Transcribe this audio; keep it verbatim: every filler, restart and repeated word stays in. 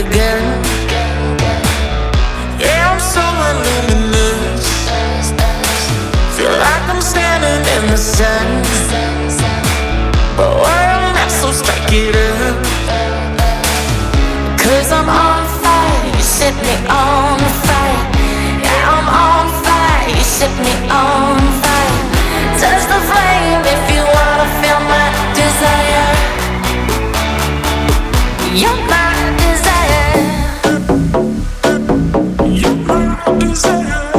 again. Yeah, I'm so luminous. Feel like I'm standing in the sun. But world not so strike it up. Cause I'm on fire, you set me on fire. Yeah, I'm on fire, you set me on fire. Touch the flame if you wanna feel my desire. You're my desire. You're my desire.